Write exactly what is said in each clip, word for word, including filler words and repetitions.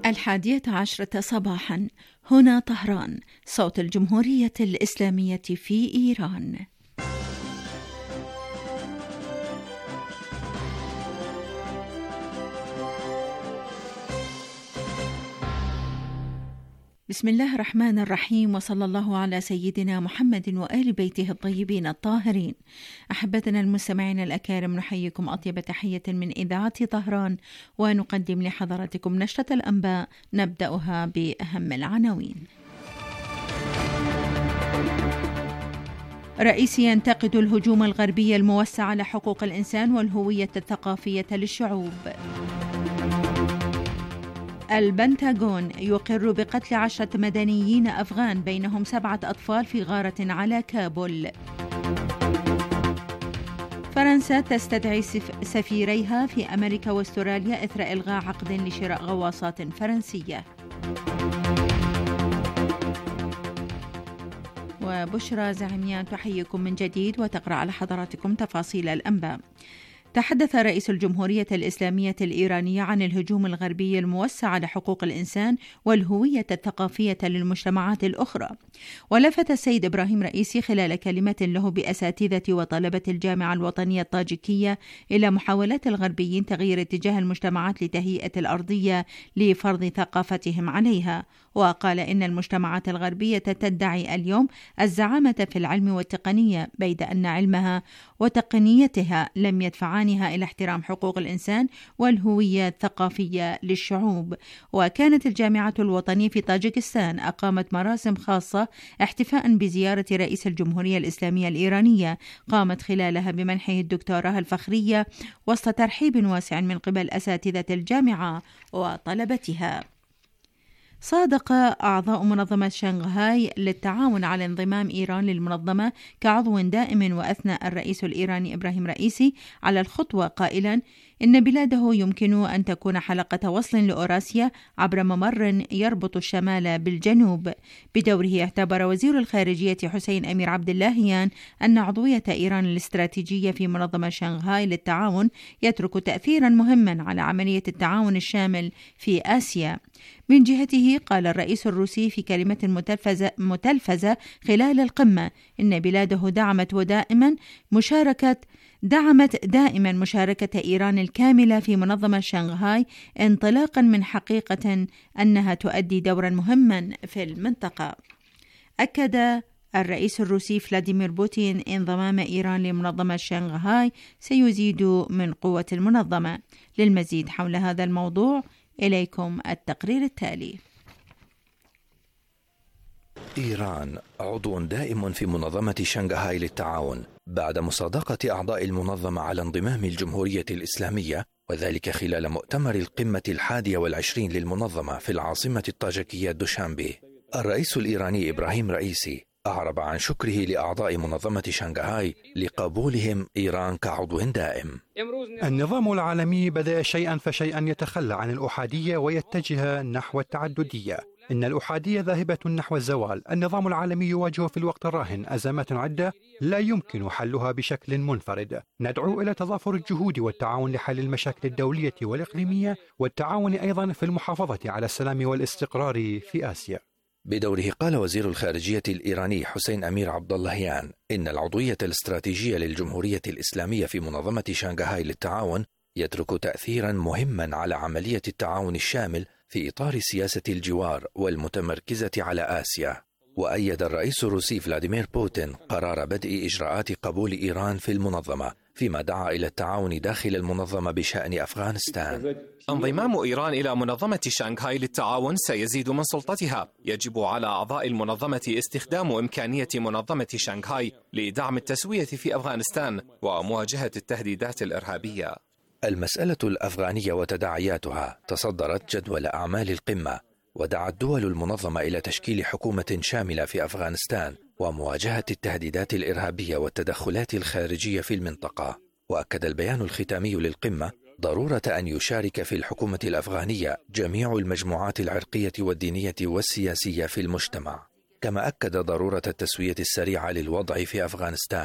الحادية عشرة صباحا، هنا طهران، صوت الجمهورية الإسلامية في إيران. بسم الله الرحمن الرحيم، وصلى الله على سيدنا محمد وآل بيته الطيبين الطاهرين. أحبتنا المستمعين الأكارم، نحييكم أطيب تحية من إذاعة طهران، ونقدم لحضراتكم نشرة الأنباء نبدأها بأهم العناوين. رئيسي ينتقد الهجوم الغربي الموسع على حقوق الإنسان والهوية الثقافية للشعوب. البنتاغون يقر بقتل عشرة مدنيين أفغان بينهم سبعة أطفال في غارة على كابول. فرنسا تستدعي سفيريها في أمريكا واستراليا إثر إلغاء عقد لشراء غواصات فرنسية. وبشرى زعميان تحييكم من جديد وتقرأ على حضراتكم تفاصيل الأنباء. تحدث رئيس الجمهورية الإسلامية الإيرانية عن الهجوم الغربي الموسع على حقوق الإنسان والهوية الثقافية للمجتمعات الأخرى. ولفت السيد إبراهيم رئيسي خلال كلمة له بأساتذة وطلبة الجامعة الوطنية الطاجيكية إلى محاولات الغربيين تغيير اتجاه المجتمعات لتهيئة الأرضية لفرض ثقافتهم عليها. وقال إن المجتمعات الغربية تدعي اليوم الزعامة في العلم والتقنية، بيد أن علمها وتقنيتها لم يدفعانها إلى احترام حقوق الإنسان والهوية الثقافية للشعوب. وكانت الجامعة الوطنية في طاجكستان أقامت مراسم خاصة احتفاء بزيارة رئيس الجمهورية الإسلامية الإيرانية، قامت خلالها بمنحه الدكتوراه الفخرية وسط ترحيب واسع من قبل أساتذة الجامعة وطلبتها. صادق أعضاء منظمة شنغهاي للتعاون على انضمام إيران للمنظمة كعضو دائم، وأثنى الرئيس الإيراني إبراهيم رئيسي على الخطوة قائلا إن بلاده يمكن أن تكون حلقة وصل لأوراسيا عبر ممر يربط الشمال بالجنوب. بدوره اعتبر وزير الخارجية حسين أمير عبد اللهيان أن عضوية إيران الاستراتيجية في منظمة شنغهاي للتعاون يترك تأثيرا مهما على عملية التعاون الشامل في آسيا. من جهته قال الرئيس الروسي في كلمة متلفزة, متلفزة خلال القمة إن بلاده دعمت ودائما مشاركة دعمت دائما مشاركة إيران الكاملة في منظمة شنغهاي، انطلاقا من حقيقة أنها تؤدي دورا مهما في المنطقة. أكد الرئيس الروسي فلاديمير بوتين انضمام إيران لمنظمة شنغهاي سيزيد من قوة المنظمة. للمزيد حول هذا الموضوع إليكم التقرير التالي. إيران عضو دائم في منظمة شنغهاي للتعاون بعد مصادقة أعضاء المنظمة على انضمام الجمهورية الإسلامية، وذلك خلال مؤتمر القمة الحادية والعشرين للمنظمة في العاصمة الطاجيكية دوشانبي. الرئيس الإيراني إبراهيم رئيسي أعرب عن شكره لأعضاء منظمة شنغهاي لقبولهم إيران كعضو دائم. النظام العالمي بدأ شيئا فشيئا يتخلى عن الأحادية ويتجه نحو التعددية. إن الأحادية ذاهبة نحو الزوال. النظام العالمي يواجه في الوقت الراهن أزمات عدة لا يمكن حلها بشكل منفرد. ندعو إلى تضافر الجهود والتعاون لحل المشاكل الدولية والإقليمية، والتعاون أيضا في المحافظة على السلام والاستقرار في آسيا. بدوره قال وزير الخارجية الإيراني حسين أمير عبد اللهيان إن العضوية الاستراتيجية للجمهورية الإسلامية في منظمة شنغهاي للتعاون يترك تأثيرا مهما على عملية التعاون الشامل في إطار سياسة الجوار والمتمركزة على آسيا. وأيد الرئيس الروسي فلاديمير بوتين قرار بدء إجراءات قبول إيران في المنظمة، فيما دعا إلى التعاون داخل المنظمة بشأن أفغانستان. انضمام إيران إلى منظمة شنغهاي للتعاون سيزيد من سلطتها. يجب على أعضاء المنظمة استخدام إمكانية منظمة شنغهاي لدعم التسوية في أفغانستان ومواجهة التهديدات الإرهابية. المسألة الأفغانية وتداعياتها تصدرت جدول أعمال القمة، ودعت دول المنظمة إلى تشكيل حكومة شاملة في أفغانستان ومواجهة التهديدات الإرهابية والتدخلات الخارجية في المنطقة. وأكد البيان الختامي للقمة ضرورة أن يشارك في الحكومة الأفغانية جميع المجموعات العرقية والدينية والسياسية في المجتمع، كما أكد ضرورة التسوية السريعة للوضع في أفغانستان.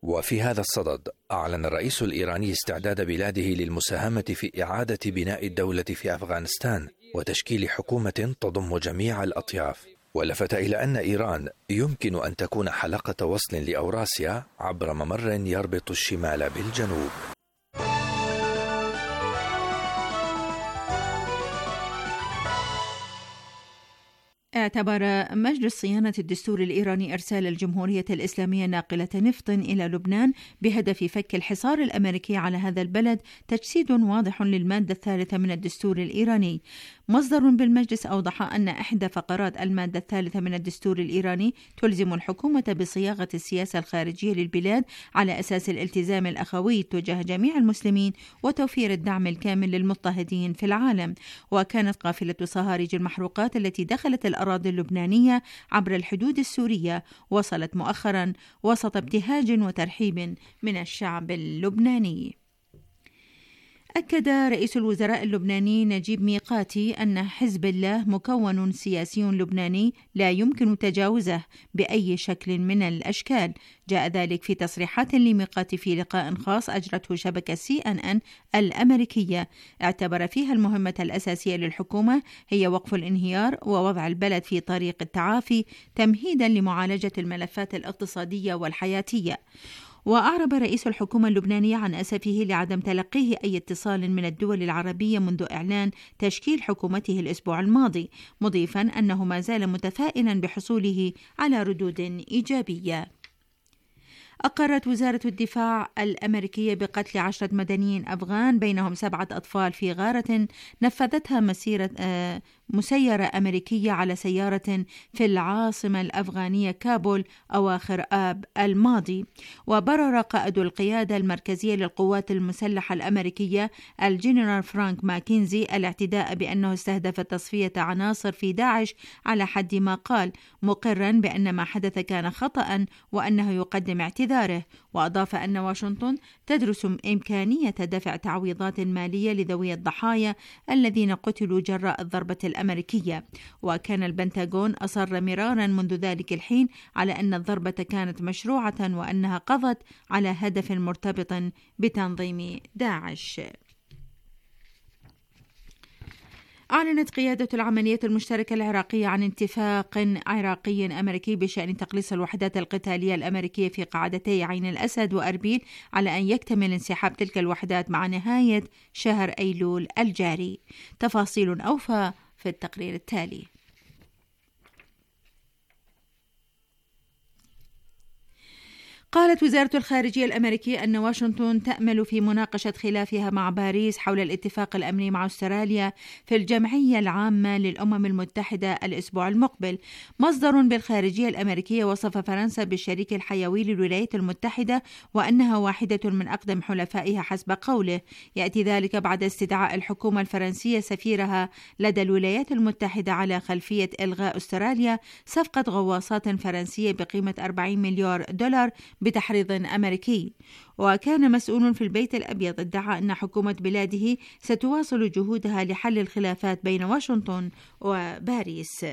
وفي هذا الصدد أعلن الرئيس الإيراني استعداد بلاده للمساهمة في إعادة بناء الدولة في أفغانستان وتشكيل حكومة تضم جميع الأطياف، ولفت إلى أن إيران يمكن أن تكون حلقة وصل لأوراسيا عبر ممر يربط الشمال بالجنوب. اعتبر مجلس صيانة الدستور الإيراني إرسال الجمهورية الإسلامية ناقلة نفط إلى لبنان بهدف فك الحصار الأمريكي على هذا البلد تجسيد واضح للمادة الثالثة من الدستور الإيراني. مصدر بالمجلس أوضح أن إحدى فقرات المادة الثالثة من الدستور الإيراني تلزم الحكومة بصياغة السياسة الخارجية للبلاد على أساس الالتزام الأخوي تجاه جميع المسلمين وتوفير الدعم الكامل للمضطهدين في العالم. وكانت قافلة صهاريج المحروقات التي دخلت الأراضي اللبنانية عبر الحدود السورية وصلت مؤخرا وسط ابتهاج وترحيب من الشعب اللبناني. أكد رئيس الوزراء اللبناني نجيب ميقاتي أن حزب الله مكون سياسي لبناني لا يمكن تجاوزه بأي شكل من الأشكال. جاء ذلك في تصريحات لميقاتي في لقاء خاص أجرته شبكة سي أن أن الأمريكية، اعتبر فيها المهمة الأساسية للحكومة هي وقف الانهيار ووضع البلد في طريق التعافي تمهيدا لمعالجة الملفات الاقتصادية والحياتية. وأعرب رئيس الحكومة اللبنانية عن أسفه لعدم تلقيه أي اتصال من الدول العربية منذ إعلان تشكيل حكومته الأسبوع الماضي، مضيفا أنه ما زال متفائلا بحصوله على ردود إيجابية. أقرت وزارة الدفاع الأمريكية بقتل عشرة مدنيين أفغان بينهم سبعة أطفال في غارة نفذتها مسيرة آه مسيرة أمريكية على سيارة في العاصمة الأفغانية كابول أواخر آب الماضي. وبرر قائد القيادة المركزية للقوات المسلحة الأمريكية الجنرال فرانك ماكينزي الاعتداء بأنه استهدف تصفية عناصر في داعش على حد ما قال، مقرا بأن ما حدث كان خطأ وأنه يقدم اعتذاره. وأضاف أن واشنطن تدرس إمكانية دفع تعويضات مالية لذوي الضحايا الذين قتلوا جراء الضربة الأمريكية. وكان البنتاغون أصر مرارا منذ ذلك الحين على أن الضربة كانت مشروعة وأنها قضت على هدف مرتبط بتنظيم داعش. أعلنت قيادة العمليات المشتركة العراقية عن اتفاق عراقي أمريكي بشأن تقليص الوحدات القتالية الأمريكية في قاعدتي عين الأسد وأربيل على أن يكتمل انسحاب تلك الوحدات مع نهاية شهر أيلول الجاري. تفاصيل أوفى في التقرير التالي. قالت وزارة الخارجية الأمريكية أن واشنطن تأمل في مناقشة خلافها مع باريس حول الاتفاق الأمني مع أستراليا في الجمعية العامة للأمم المتحدة الأسبوع المقبل. مصدر بالخارجية الأمريكية وصف فرنسا بالشريك الحيوي للولايات المتحدة وأنها واحدة من أقدم حلفائها حسب قوله. يأتي ذلك بعد استدعاء الحكومة الفرنسية سفيرها لدى الولايات المتحدة على خلفية إلغاء أستراليا صفقة غواصات فرنسية بقيمة أربعين مليار دولار بتحريض أمريكي. وكان مسؤول في البيت الأبيض ادعى أن حكومة بلاده ستواصل جهودها لحل الخلافات بين واشنطن وباريس.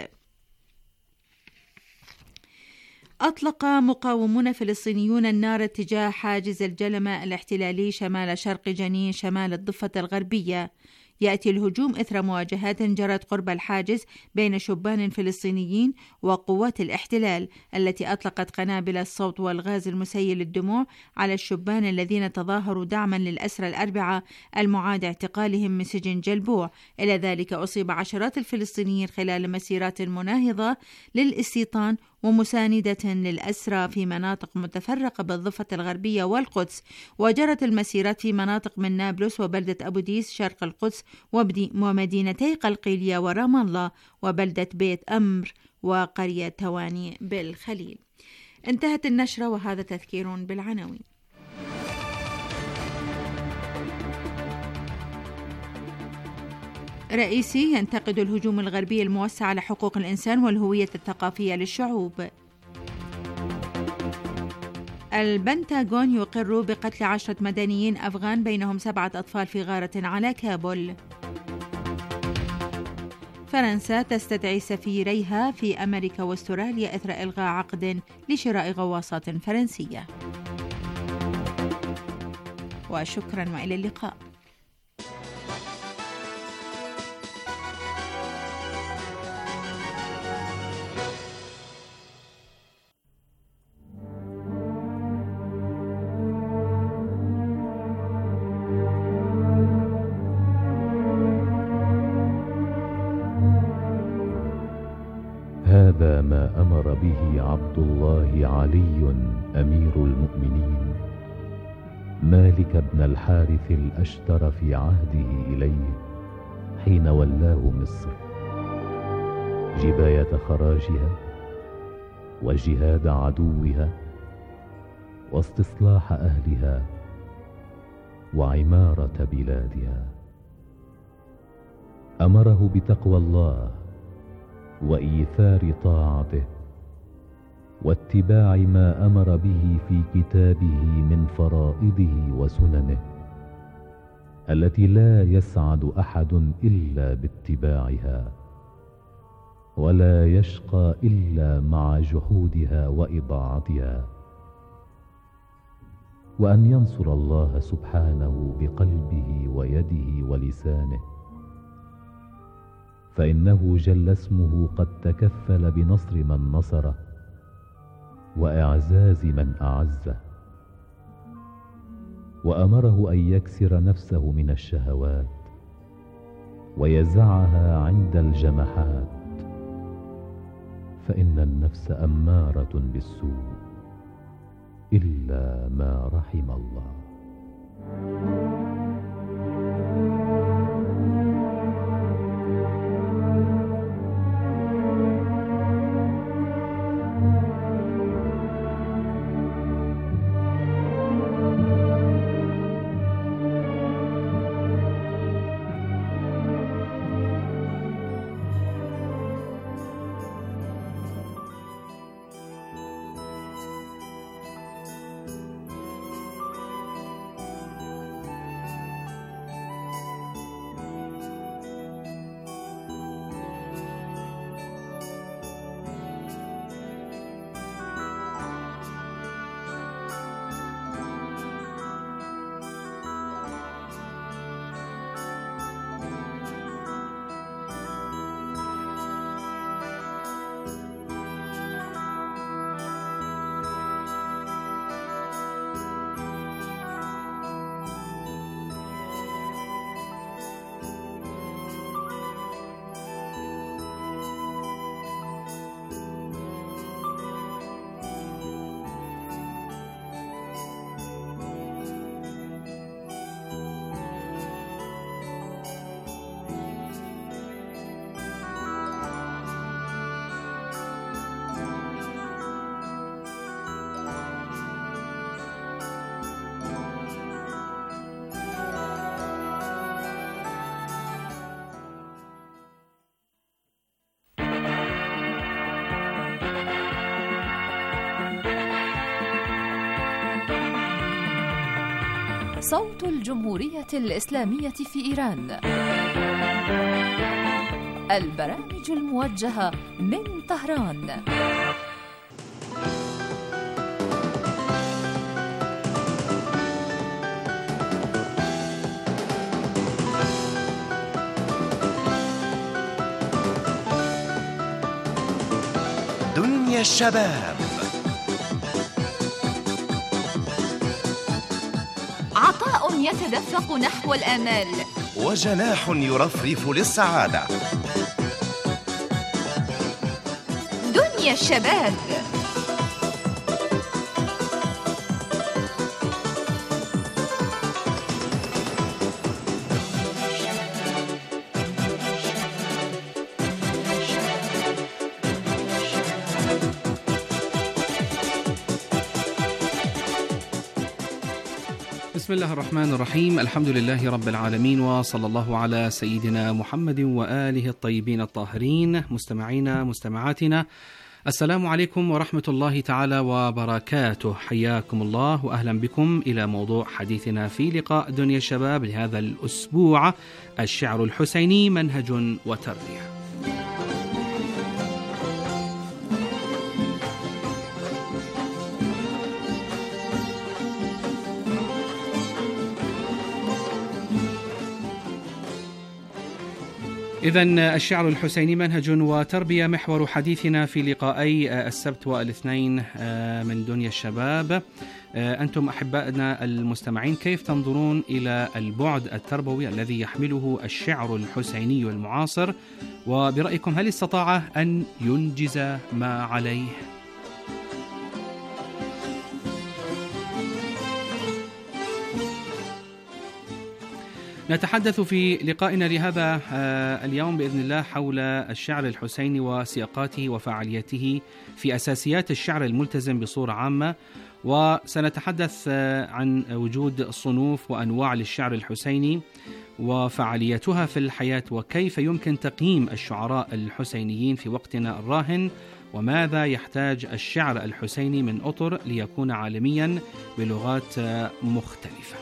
أطلق مقاومون فلسطينيون النار اتجاه حاجز الجلمة الاحتلالي شمال شرق جنين شمال الضفة الغربية. يأتي الهجوم إثر مواجهات جرت قرب الحاجز بين شبان فلسطينيين وقوات الاحتلال التي أطلقت قنابل الصوت والغاز المسيل للدموع على الشبان الذين تظاهروا دعما للأسرى الأربعة المعاد اعتقالهم من سجن جلبوع. إلى ذلك أصيب عشرات الفلسطينيين خلال مسيرات مناهضة للاستيطان ومساندة للأسرى في مناطق متفرقة بالضفة الغربية والقدس. وجرت المسيرات في مناطق من نابلس وبلدة أبو ديس شرق القدس ومدينتي قلقيلية ورام الله وبلدة بيت أمر وقرية تواني بالخليل. انتهت النشرة وهذا تذكير بالعناوين. رئيسي ينتقد الهجوم الغربي الموسع على حقوق الإنسان والهوية الثقافية للشعوب. البنتاغون يقر بقتل عشرة مدنيين أفغان بينهم سبعة أطفال في غارة على كابول. فرنسا تستدعي سفيريها في أمريكا واستراليا إثر إلغاء عقد لشراء غواصات فرنسية. وشكرا وإلى اللقاء. هذا ما أمر به عبد الله علي أمير المؤمنين مالك بن الحارث الأشتر في عهده إليه حين ولاه مصر، جباية خراجها وجهاد عدوها واستصلاح أهلها وعمارة بلادها. أمره بتقوى الله وإيثار طاعته واتباع ما أمر به في كتابه من فرائضه وسننه التي لا يسعد أحد إلا باتباعها ولا يشقى إلا مع جحودها وإضاعتها، وأن ينصر الله سبحانه بقلبه ويده ولسانه، فإنه جل اسمه قد تكفل بنصر من نصره وإعزاز من أعزه. وأمره أن يكسر نفسه من الشهوات ويزعها عند الجمحات، فإن النفس أمارة بالسوء إلا ما رحم الله. صوت الجمهورية الإسلامية في إيران، البرامج الموجهة من طهران. دنيا الشباب، عطاء يتدفق نحو الآمال وجناح يرفرف للسعادة. دنيا الشباب، بسم الله الرحمن الرحيم. الحمد لله رب العالمين، وصلى الله على سيدنا محمد وآله الطيبين الطاهرين. مستمعينا مستمعاتنا، السلام عليكم ورحمة الله تعالى وبركاته. حياكم الله وأهلا بكم إلى موضوع حديثنا في لقاء دنيا الشباب لهذا الأسبوع، الشعر الحسيني منهج وتربية. إذن الشعر الحسيني منهج وتربية محور حديثنا في لقائي السبت والاثنين من دنيا الشباب. أنتم أحبائنا المستمعين، كيف تنظرون إلى البعد التربوي الذي يحمله الشعر الحسيني المعاصر؟ وبرأيكم هل استطاع أن ينجز ما عليه؟ نتحدث في لقائنا لهذا اليوم بإذن الله حول الشعر الحسيني وسياقاته وفعاليته في أساسيات الشعر الملتزم بصورة عامة، وسنتحدث عن وجود صنوف وأنواع للشعر الحسيني وفعاليتها في الحياة، وكيف يمكن تقييم الشعراء الحسينيين في وقتنا الراهن، وماذا يحتاج الشعر الحسيني من أطر ليكون عالميا بلغات مختلفة.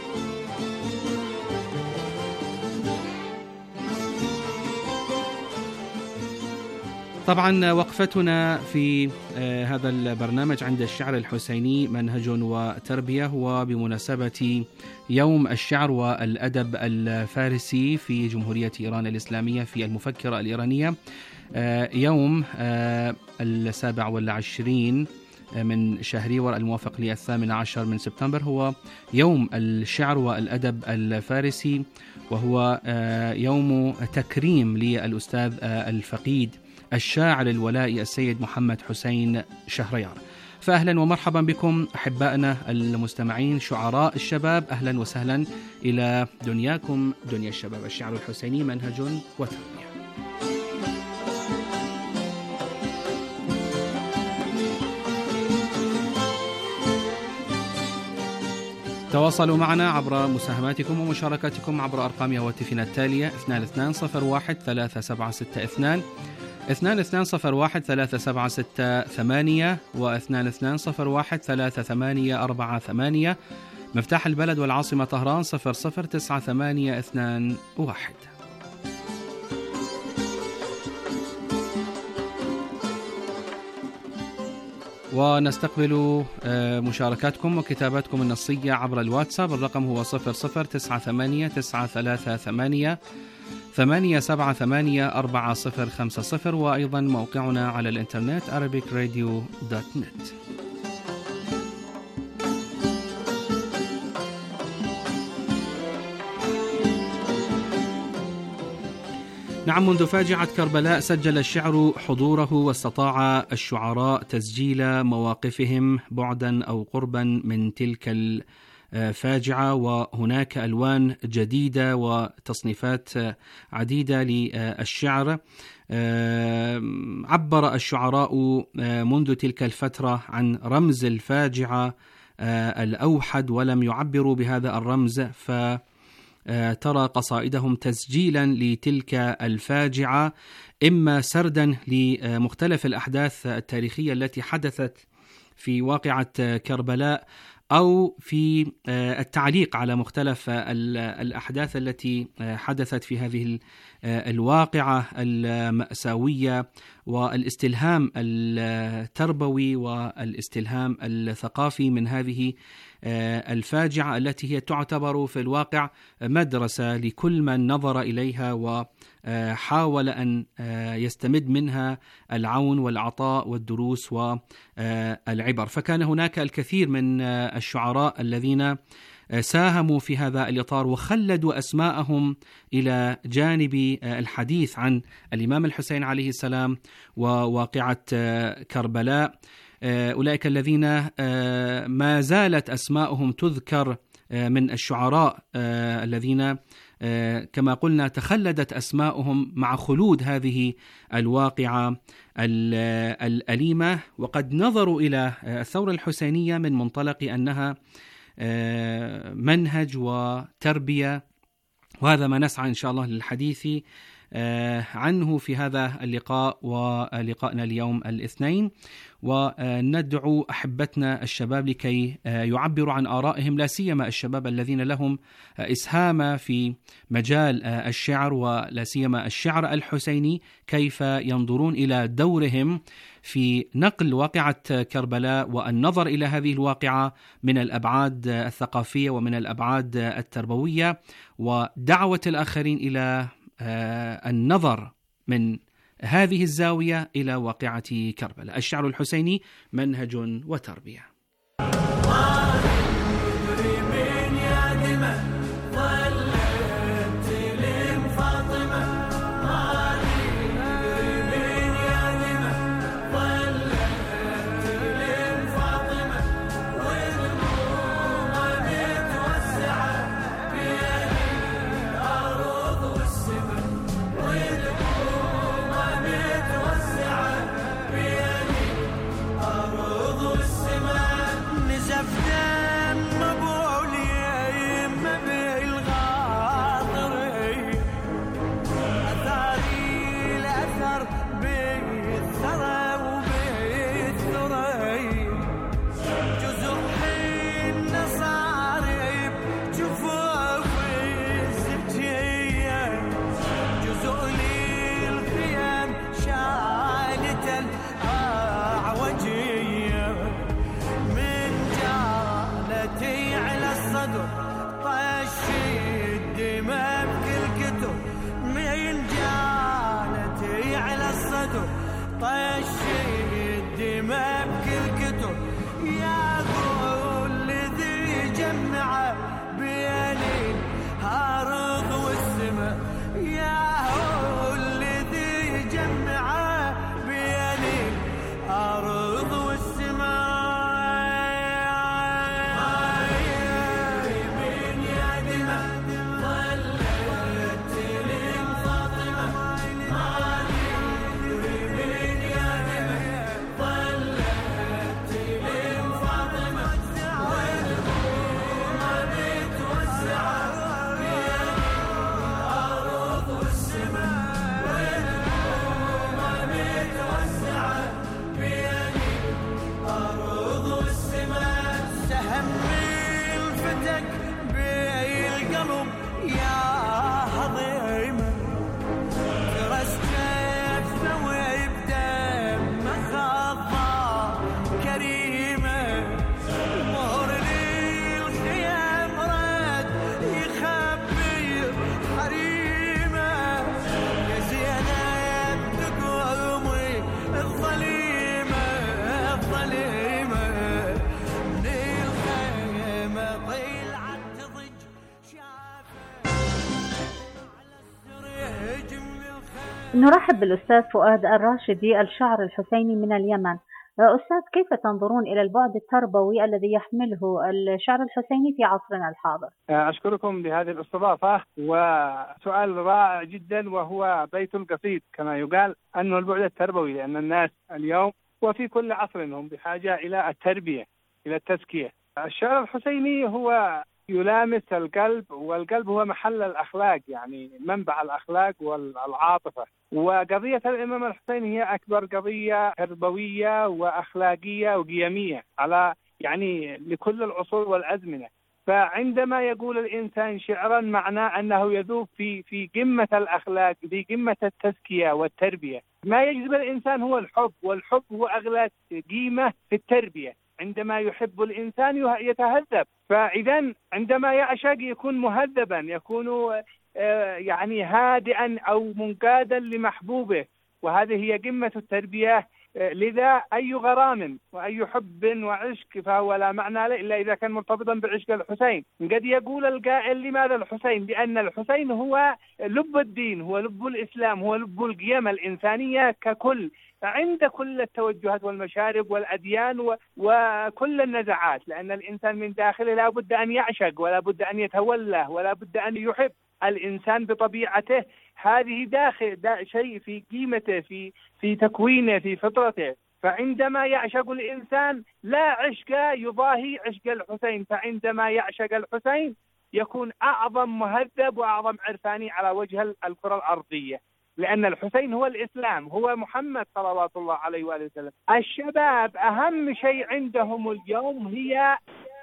طبعا وقفتنا في هذا البرنامج عند الشعر الحسيني منهج وتربية، وبمناسبة يوم الشعر والأدب الفارسي في جمهورية إيران الإسلامية في المفكرة الإيرانية، يوم السابع والعشرين من شهريور الموافق للثامن عشر من سبتمبر هو يوم الشعر والأدب الفارسي، وهو يوم تكريم للأستاذ الفقيد الشاعر الولائي السيد محمد حسين شهريار. فأهلا ومرحبا بكم أحبائنا المستمعين شعراء الشباب، أهلا وسهلا إلى دنياكم دنيا الشباب. الشعر الحسيني منهج وتربية. تواصلوا معنا عبر مساهماتكم ومشاركاتكم عبر أرقام هواتفنا التالية اثنان اثنان صفر واحد ثلاثة سبعة ستة اثنان اثنان اثنان صفر واحد ثلاثة سبعة ستة ثمانية واثنان اثنان صفر واحد ثلاثة ثمانية أربعة ثمانية. مفتاح البلد والعاصمة طهران صفر صفر تسعة ثمانية اثنان واحد. ونستقبل مشاركاتكم وكتاباتكم النصية عبر الواتساب. الرقم هو صفر صفر تسعة ثمانية تسعة ثلاثة ثمانية ثمانية سبعة ثمانية أربعة صفر خمسة صفر، وأيضا موقعنا على الإنترنت arabic radio دوت نت. نعم، منذ فاجعة كربلاء سجل الشعر حضوره، واستطاع الشعراء تسجيل مواقفهم بعدا أو قربا من تلك الفاجعة، وهناك ألوان جديدة وتصنيفات عديدة للشعر. عبر الشعراء منذ تلك الفترة عن رمز الفاجعة الأوحد، ولم يعبروا بهذا الرمز، ف ترى قصائدهم تسجيلا لتلك الفاجعة، إما سردا لمختلف الأحداث التاريخية التي حدثت في واقعة كربلاء، أو في التعليق على مختلف الأحداث التي حدثت في هذه الواقعة المأساوية، والاستلهام التربوي والاستلهام الثقافي من هذه الفاجعة التي هي تعتبر في الواقع مدرسة لكل من نظر إليها وحاول أن يستمد منها العون والعطاء والدروس والعبر. فكان هناك الكثير من الشعراء الذين ساهموا في هذا الإطار وخلدوا أسماءهم إلى جانب الحديث عن الإمام الحسين عليه السلام وواقعة كربلاء. أولئك الذين ما زالت أسماءهم تذكر من الشعراء الذين كما قلنا تخلدت أسماءهم مع خلود هذه الواقعة الأليمة، وقد نظروا إلى الثورة الحسينية من منطلق أنها منهج وتربية، وهذا ما نسعى إن شاء الله للحديث عنه في هذا اللقاء ولقائنا اليوم الاثنين. وندعو أحبتنا الشباب لكي يعبروا عن آرائهم، لا سيما الشباب الذين لهم إسهام في مجال الشعر، ولا سيما الشعر الحسيني، كيف ينظرون إلى دورهم في نقل واقعة كربلاء والنظر إلى هذه الواقعة من الأبعاد الثقافية ومن الأبعاد التربوية، ودعوة الآخرين إلى النظر من هذه الزاوية إلى واقعة كربلاء. الشعر الحسيني منهج وتربية. نرحب بالأستاذ فؤاد الراشدي الشاعر الحسيني من اليمن. أستاذ، كيف تنظرون إلى البعد التربوي الذي يحمله الشعر الحسيني في عصرنا الحاضر؟ أشكركم لهذه الاستضافة، وسؤال رائع جدا، وهو بيت القصيد كما يقال أنه البعد التربوي، لأن الناس اليوم وفي كل عصر هم بحاجة إلى التربية، إلى التزكية. الشعر الحسيني هو يلامس القلب، والقلب هو محل الأخلاق، يعني منبع الأخلاق والعاطفة. وقضية الإمام الحسين هي أكبر قضية تربوية وأخلاقية وقيمية على يعني لكل العصور والأزمنة. فعندما يقول الإنسان شعرا معناه أنه يذوب في في قمة الأخلاق، في قمة التزكية والتربية. ما يجذب الإنسان هو الحب، والحب هو أغلى قيمة في التربية. عندما يحب الإنسان يتهذب، فإذا عندما يعشق يكون مهذبا، يكون يعني هادئا أو منقادا لمحبوبه، وهذه هي قمة التربية. لذا أي غرام وأي حب وعشق فهو لا معنى له إلا إذا كان مرتبطا بعشق الحسين. قد يقول القائل لماذا الحسين؟ لأن الحسين هو لب الدين، هو لب الإسلام، هو لب القيم الإنسانية ككل، عند كل التوجهات والمشارب والأديان و... وكل النزعات، لأن الإنسان من داخله لا بد أن يعشق، ولا بد أن يتولى، ولا بد أن يحب. الإنسان بطبيعته هذه داخل دا شيء في قيمته، في في تكوينه، في فطرته. فعندما يعشق الإنسان لا عشق يضاهي عشق الحسين، فعندما يعشق الحسين يكون أعظم مهذب وأعظم عرفاني على وجه الكرة الأرضية، لأن الحسين هو الإسلام، هو محمد صلوات الله عليه وآله وسلم. الشباب أهم شيء عندهم اليوم هي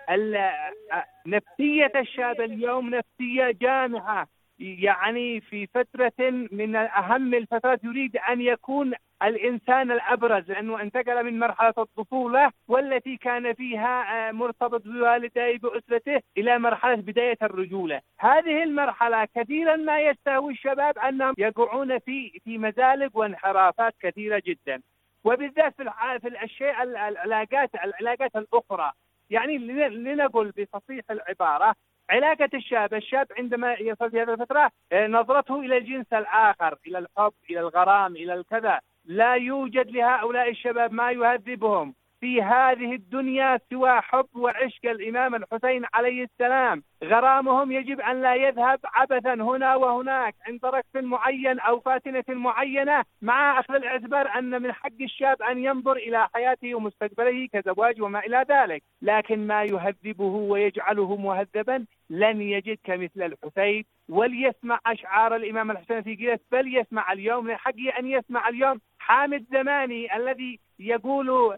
نفسية الشاب اليوم، نفسية جامعة، يعني في فترة من أهم الفترات يريد أن يكون الإنسان الأبرز، لأنه انتقل من مرحلة الطفولة والتي كان فيها مرتبط بوالديه بأسرته إلى مرحلة بداية الرجولة. هذه المرحلة كثيرا ما يستهوي الشباب أنهم يقعون في في مزالق وانحرافات كثيرة جدا، وبالذات في في الأشياء العلاقات العلاقات الأخرى. يعني لنقول بفصيح العبارة، علاقة الشاب الشاب عندما يصل في هذه الفترة نظرته إلى الجنس الآخر، إلى الحب، إلى الغرام، إلى الكذا. لا يوجد لهؤلاء الشباب ما يهذبهم في هذه الدنيا سوى حب وعشق الإمام الحسين عليه السلام. غرامهم يجب أن لا يذهب عبثا هنا وهناك عند رقص معين أو فاتنة معينة، مع أخذ الاعتبار أن من حق الشاب أن ينظر إلى حياته ومستقبله كزواج وما إلى ذلك، لكن ما يهذبه ويجعله مهذبا لن يجد كمثل الحسين. وليسمع أشعار الإمام الحسين في قيلة، بل يسمع اليوم، من حقه أن يسمع اليوم حامد زماني الذي يقول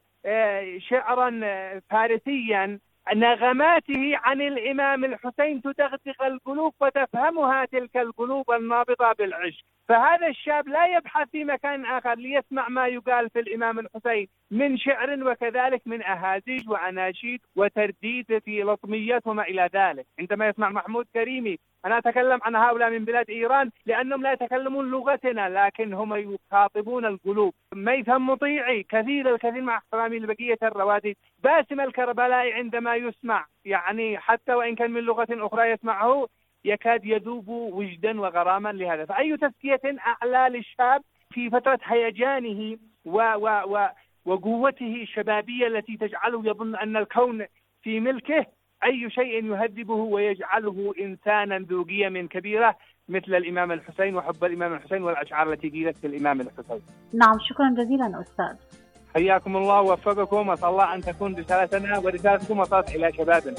شعرا فارسيا نغماته عن الإمام الحسين تدغدغ القلوب وتفهمها تلك القلوب النابضة بالعشق. فهذا الشاب لا يبحث في مكان آخر ليسمع ما يقال في الإمام الحسين من شعر وكذلك من أهازيج وأناشيد وترديد في لطميات وما إلى ذلك. عندما يسمع محمود كريمي، أنا أتكلم عن هؤلاء من بلاد إيران لأنهم لا يتكلمون لغتنا لكن هم يخاطبون القلوب. ميثم مطيعي كثير الكثير مع احترامي لبقية الروادي، باسم الكربلائي عندما يسمع يعني حتى وإن كان من لغة أخرى يسمعه يكاد يذوب وجدا وغراما لهذا. فأي تزكية أعلى للشاب في فترة هيجانه و و و وقوته الشبابية التي تجعله يظن أن الكون في ملكه، أي شيء يهذبه ويجعله إنسانا ذو قيم كبيرة مثل الإمام الحسين وحب الإمام الحسين والأشعار التي قيلت في الإمام الحسين. نعم، شكرا جزيلا أستاذ. حياكم الله ووفقكم، وأسأل الله أن تكون رسالتنا ورسالتكم وصلت إلى شبابنا.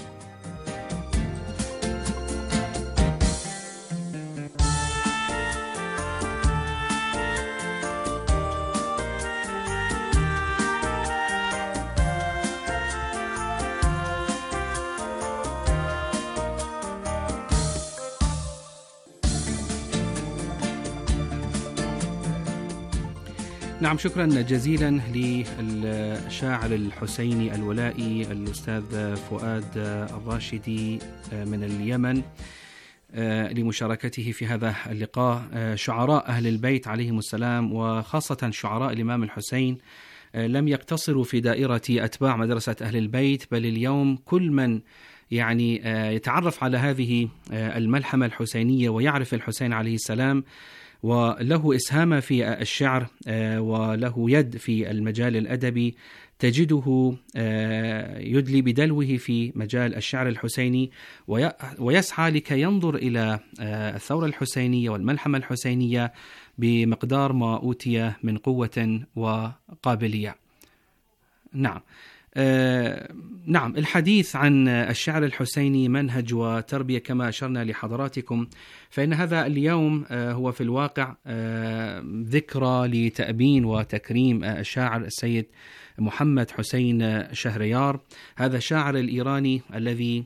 نعم، شكرا جزيلا للشاعر الحسيني الولائي الأستاذ فؤاد الراشدي من اليمن لمشاركته في هذا اللقاء. شعراء أهل البيت عليهم السلام وخاصة شعراء الإمام الحسين لم يقتصروا في دائرة أتباع مدرسة أهل البيت، بل اليوم كل من يعني يتعرف على هذه الملحمة الحسينية ويعرف الحسين عليه السلام وله إسهام في الشعر وله يد في المجال الأدبي تجده يدلي بدلوه في مجال الشعر الحسيني ويسعى لكي ينظر إلى الثورة الحسينية والملحمة الحسينية بمقدار ما أوتي من قوة وقابلية. نعم. آه نعم، الحديث عن الشعر الحسيني منهج وتربية كما أشرنا لحضراتكم، فإن هذا اليوم آه هو في الواقع آه ذكرى لتأبين وتكريم آه الشاعر السيد محمد حسين شهريار، هذا الشاعر الإيراني الذي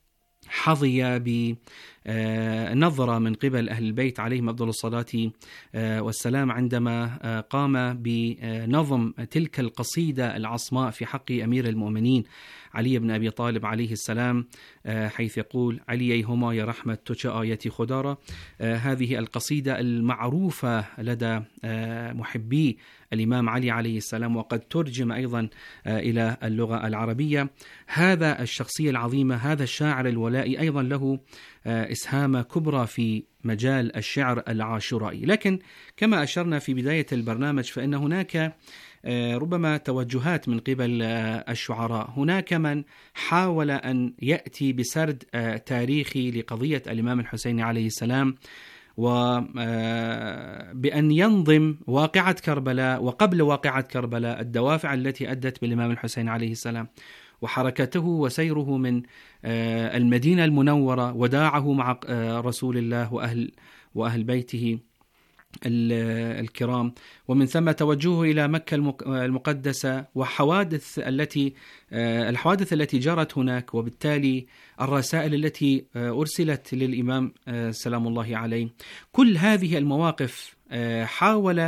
حظي بنظرة من قبل أهل البيت عليهم أفضل الصلاة والسلام عندما قام بنظم تلك القصيدة العصماء في حق أمير المؤمنين علي بن أبي طالب عليه السلام، حيث يقول: عليهما يا رحمة تچ آيتي خدارا. هذه القصيدة المعروفة لدى محبي الإمام علي عليه السلام وقد ترجم أيضا إلى اللغة العربية. هذا الشخصية العظيمة، هذا الشاعر الولائي أيضا له إسهام كبرى في مجال الشعر العاشورائي. لكن كما أشرنا في بداية البرنامج فإن هناك ربما توجهات من قبل الشعراء. هناك من حاول أن يأتي بسرد تاريخي لقضية الإمام الحسين عليه السلام، وبأن ينظم واقعة كربلاء وقبل واقعة كربلاء الدوافع التي أدت بالإمام الحسين عليه السلام وحركته وسيره من المدينة المنورة وداعه مع رسول الله وأهل وأهل بيته الكرام، ومن ثم توجهه إلى مكة المقدسة وحوادث التي الحوادث التي جرت هناك، وبالتالي الرسائل التي أرسلت للإمام سلام الله عليه. كل هذه المواقف حاول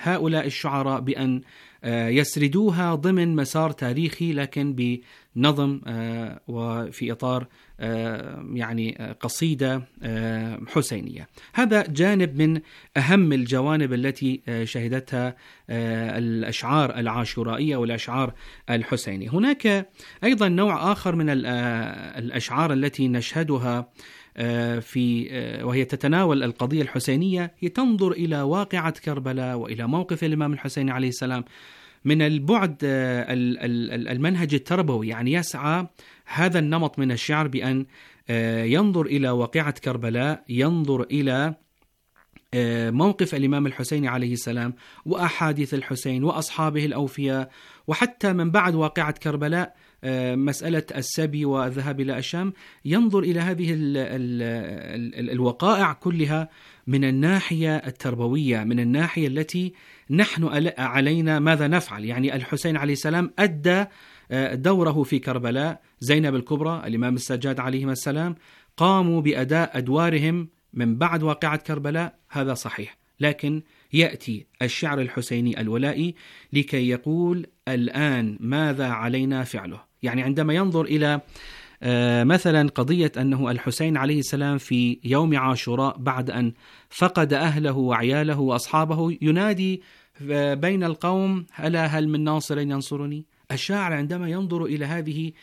هؤلاء الشعراء بأن يسردوها ضمن مسار تاريخي لكن بنظم وفي إطار يعني قصيدة حسينية. هذا جانب من أهم الجوانب التي شهدتها الأشعار العاشورائية والأشعار الحسينية. هناك أيضا نوع آخر من الأشعار التي نشهدها في وهي تتناول القضية الحسينية، تنظر إلى واقعة كربلاء وإلى موقف الإمام الحسين عليه السلام من البعد المنهج التربوي. يعني يسعى هذا النمط من الشعر بأن ينظر إلى واقعة كربلاء، ينظر إلى موقف الإمام الحسين عليه السلام وأحاديث الحسين وأصحابه الأوفياء، وحتى من بعد واقعة كربلاء مسألة السبي والذهاب إلى الشام، ينظر إلى هذه ال ال ال الوقائع كلها من الناحية التربوية، من الناحية التي نحن علينا ماذا نفعل. يعني الحسين عليه السلام أدى دوره في كربلاء، زينب الكبرى، الإمام السجاد عليهما السلام قاموا بأداء أدوارهم من بعد واقعة كربلاء، هذا صحيح. لكن يأتي الشعر الحسيني الولائي لكي يقول الآن ماذا علينا فعله. يعني عندما ينظر إلى مثلا قضية أنه الحسين عليه السلام في يوم عاشوراء بعد أن فقد أهله وعياله وأصحابه ينادي بين القوم ألا هل من ناصر ينصرني. الشاعر عندما ينظر إلى هذه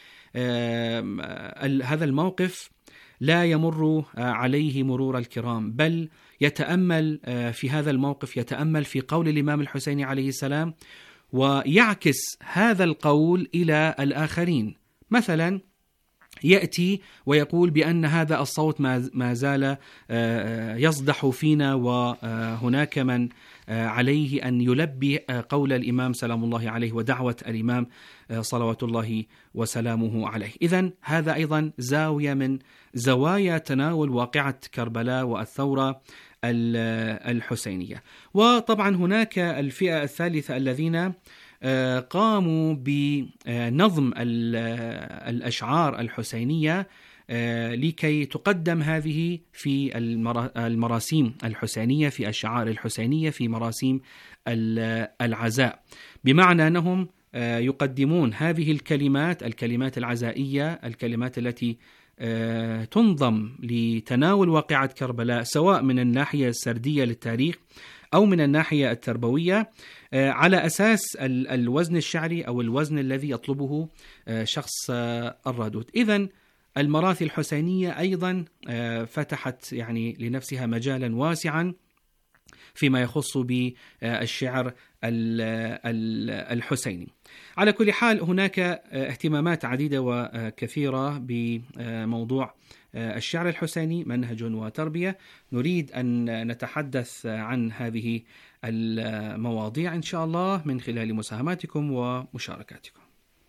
هذا الموقف لا يمر عليه مرور الكرام، بل يتأمل في هذا الموقف، يتأمل في قول الإمام الحسين عليه السلام ويعكس هذا القول إلى الآخرين. مثلا يأتي ويقول بأن هذا الصوت ما زال يصدح فينا، وهناك من عليه أن يلبي قول الإمام سلام الله عليه ودعوة الإمام صلوات الله وسلامه عليه. إذن هذا أيضا زاوية من زوايا تناول واقعة كربلاء والثورة الحسينية. وطبعا هناك الفئة الثالثة الذين قاموا بنظم الأشعار الحسينية لكي تقدم هذه في المراسيم الحسينية، في الشعائر الحسينية، في مراسيم العزاء، بمعنى أنهم يقدمون هذه الكلمات الكلمات العزائية، الكلمات التي تنظم لتناول واقعة كربلاء، سواء من الناحية السردية للتاريخ أو من الناحية التربوية، على أساس الوزن الشعري أو الوزن الذي يطلبه شخص الرادود. إذن المراثي الحسينية أيضا فتحت يعني لنفسها مجالا واسعا فيما يخص بالشعر الحسيني. على كل حال هناك اهتمامات عديدة وكثيرة بموضوع الشعر الحسيني، منهج وتربية. نريد أن نتحدث عن هذه المواضيع إن شاء الله من خلال مساهماتكم ومشاركاتكم.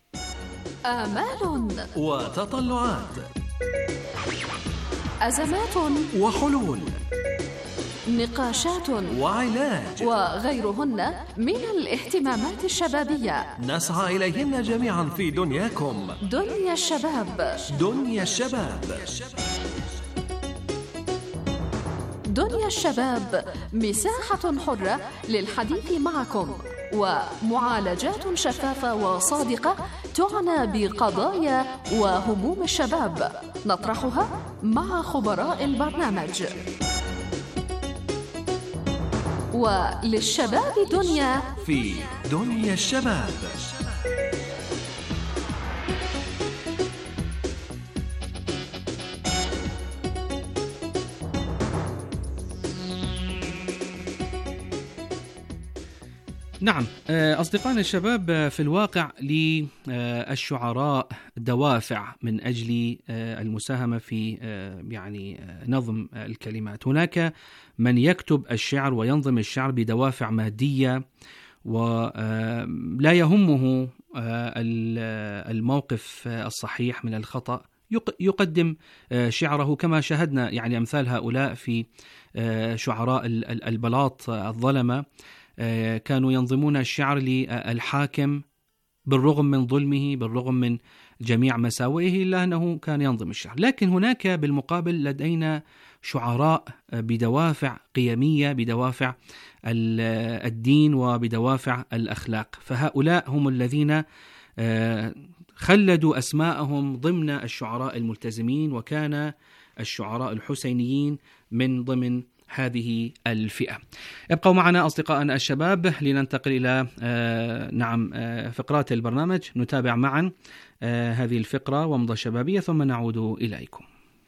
آمال وتطلعات، أزمات وحلول، نقاشات وعلاج وغيرهن من الاهتمامات الشبابية نسعى إليهن جميعا في دنياكم. دنيا الشباب. دنيا الشباب. دنيا الشباب مساحة حرة للحديث معكم، ومعالجات شفافة وصادقة تعنى بقضايا وهموم الشباب نطرحها مع خبراء البرنامج. وللشباب دنيا في دنيا الشباب. نعم أصدقائنا الشباب، في الواقع للشعراء دوافع من أجل المساهمة في يعني نظم الكلمات. هناك من يكتب الشعر وينظم الشعر بدوافع مادية ولا يهمه الموقف الصحيح من الخطأ، يقدم شعره كما شاهدنا يعني أمثال هؤلاء في شعراء البلاط الظلمة، كانوا ينظمون الشعر للحاكم بالرغم من ظلمه، بالرغم من جميع مساوئه إلا أنه كان ينظم الشعر. لكن هناك بالمقابل لدينا شعراء بدوافع قيمية، بدوافع الدين وبدوافع الأخلاق، فهؤلاء هم الذين خلدوا أسماءهم ضمن الشعراء الملتزمين، وكان الشعراء الحسينيين من ضمن هذه الفئة. ابقوا معنا أصدقائنا الشباب لننتقل إلى آه نعم آه فقرات البرنامج، نتابع معا آه هذه الفقرة ومضى الشبابية ثم نعود إليكم.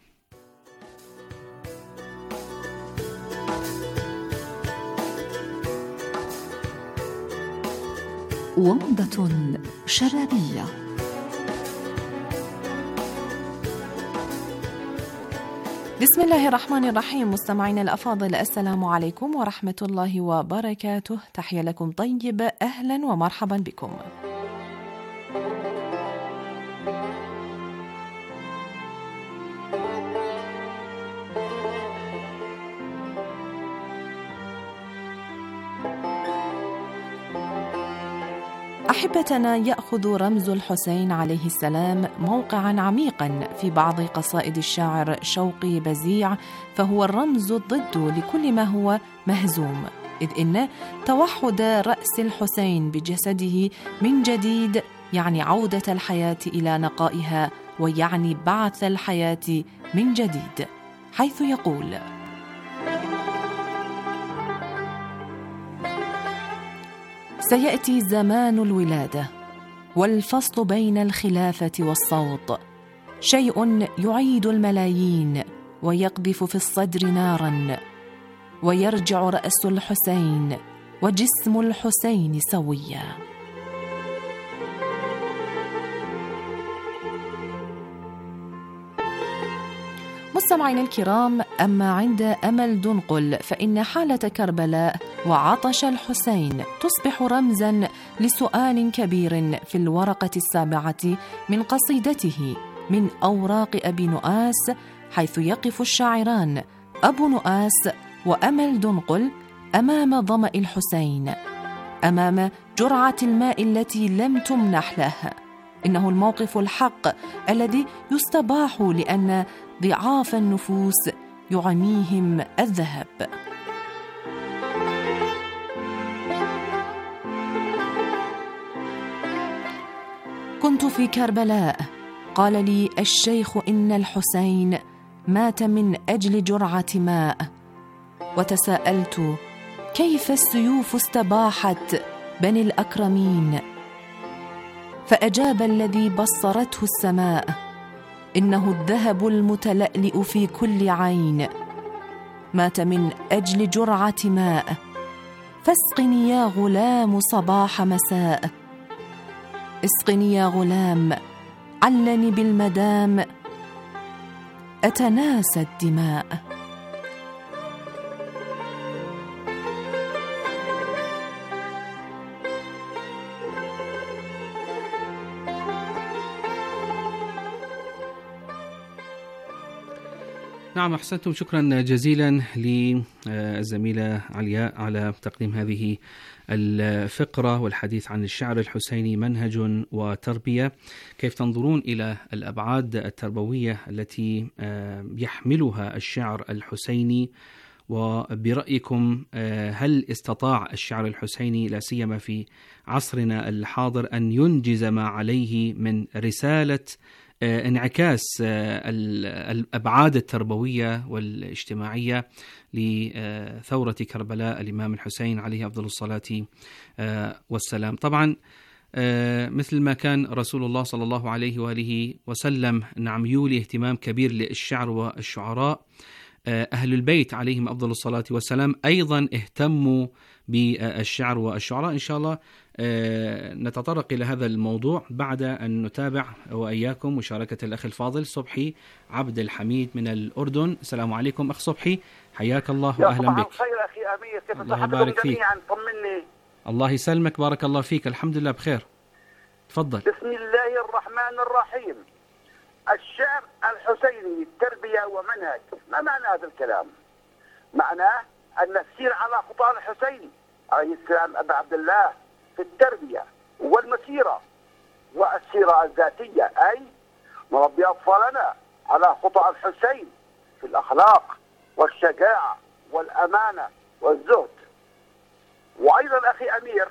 ومضة شبابية. بسم الله الرحمن الرحيم. مستمعينا الأفاضل، السلام عليكم ورحمة الله وبركاته. تحية لكم طيب، أهلا ومرحبا بكم. أحبتنا، يأخذ رمز الحسين عليه السلام موقعا عميقا في بعض قصائد الشاعر شوقي بزيع، فهو الرمز الضد لكل ما هو مهزوم، إذ إن توحد رأس الحسين بجسده من جديد يعني عودة الحياة إلى نقائها، ويعني بعث الحياة من جديد، حيث يقول: سيأتي زمان الولادة والفصل بين الخلافة والصوت، شيء يعيد الملايين ويقذف في الصدر نارا، ويرجع رأس الحسين وجسم الحسين سويا. مستمعينا الكرام، أما عند أمل دنقل فإن حالة كربلاء وعطش الحسين تصبح رمزاً لسؤال كبير في الورقة السابعة من قصيدته من أوراق أبي نؤاس، حيث يقف الشاعران أبو نؤاس وأمل دنقل أمام ظمأ الحسين، أمام جرعة الماء التي لم تمنح له. إنه الموقف الحق الذي يستباح لأن ضعاف النفوس يعميهم الذهب. كنت في كربلاء، قال لي الشيخ إن الحسين مات من أجل جرعة ماء، وتساءلت كيف السيوف استباحت بني الأكرمين، فأجاب الذي بصرته السماء: إنه الذهب المتلألئ في كل عين، مات من أجل جرعة ماء، فاسقني يا غلام صباح مساء، اسقني يا غلام علني بالمدام، أتناسى الدماء. نعم، أحسنتم، شكرا جزيلا للزميلة علياء على تقديم هذه الفقرة والحديث عن الشعر الحسيني منهج وتربية. كيف تنظرون إلى الأبعاد التربوية التي يحملها الشعر الحسيني، وبرأيكم هل استطاع الشعر الحسيني لا سيما في عصرنا الحاضر أن ينجز ما عليه من رسالة انعكاس الأبعاد التربوية والاجتماعية لثورة كربلاء الإمام الحسين عليه أفضل الصلاة والسلام؟ طبعا مثل ما كان رسول الله صلى الله عليه وآله وسلم نعم يولي اهتمام كبير للشعر والشعراء، أهل البيت عليهم أفضل الصلاة والسلام أيضا اهتموا بالشعر والشعراء. إن شاء الله نتطرق إلى هذا الموضوع بعد أن نتابع وإياكم مشاركة الأخ الفاضل صبحي عبد الحميد من الأردن. السلام عليكم أخ صبحي، حياك الله وأهلا بك. خير أخي أمير، كيف الله يبارك فيك. طمني. الله يسلمك، بارك الله فيك، الحمد لله بخير. تفضل. بسم الله الرحمن الرحيم. الشعر الحسيني تربية ومنهج، ما معنى هذا الكلام؟ معناه أن نسير على خطى الحسين عليه السلام أبا عبد الله في التربية والمسيرة، والسيرة الذاتية، أي نربي أطفالنا على خطى الحسين في الأخلاق والشجاعة والأمانة والزهد. وأيضا أخي أمير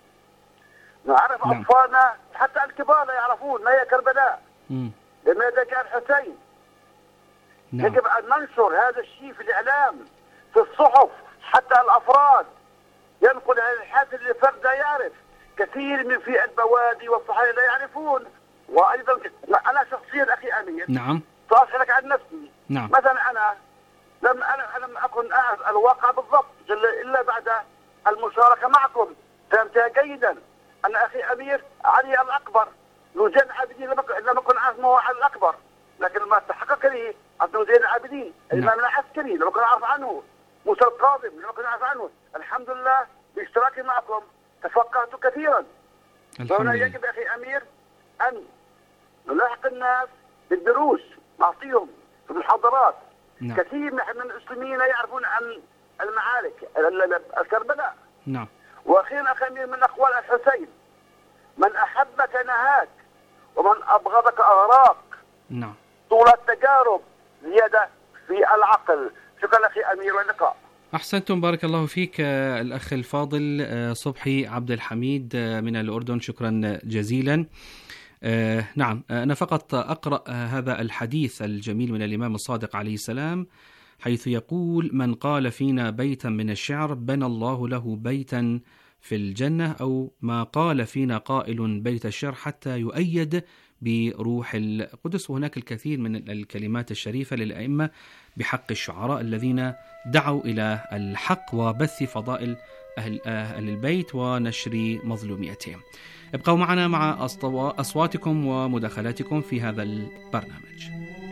نعرف نعم. أطفالنا حتى الكبار لا يعرفون ما هي كربلاء، مم. لماذا جاء الحسين. نعم. يجب أن ننشر هذا الشيء في الإعلام، في الصحف، حتى الأفراد ينقل عن الحادث لفرد لا يعرف. كثير من في البوادي والصحراء لا يعرفون. وأيضا أنا شخصيا أخي أمير نعم. سأسألك عن نفسي. نعم. مثلا أنا لم أنا لم أكن أعرف الواقع بالضبط إلا بعد المشاركة معكم. فهمتها جيدا. أنا أخي أمير علي الأكبر ذو زين العابدين لم أكن أعرف ما هو علي الأكبر، لكن ما تحقق لي عن زين العابدين الإمام العسكري لم أكن أعرف عنه، موسى القاضي لم أكن أعرف عنه. الحمد لله باشتراكي معكم تفقهت كثيرا. فهنا يجب أخي أمير أن نلاحق الناس بالدروس، نعطيهم في المحاضرات. نعم. كثير من المسلمين لا يعرفون عن المعارك الكربلاء. نعم. وأخيرا أخي أمير من أقوال الحسين: من أحبك نهاك ومن أبغضك أغراك. نعم. طول التجارب زيادة في العقل. شكرا أخي أمير واللقاء. أحسنتم، بارك الله فيك الأخ الفاضل صبحي عبد الحميد من الأردن، شكرا جزيلا. آه نعم، أنا فقط أقرأ هذا الحديث الجميل من الإمام الصادق عليه السلام، حيث يقول: من قال فينا بيتا من الشعر بنى الله له بيتا في الجنة، أو ما قال فينا قائل بيت الشعر حتى يؤيد بروح القدس. وهناك الكثير من الكلمات الشريفة للأئمة بحق الشعراء الذين دعوا إلى الحق وبث فضائل أهل, أهل البيت ونشر مظلوميتهم. ابقوا معنا مع أصواتكم ومداخلاتكم في هذا البرنامج.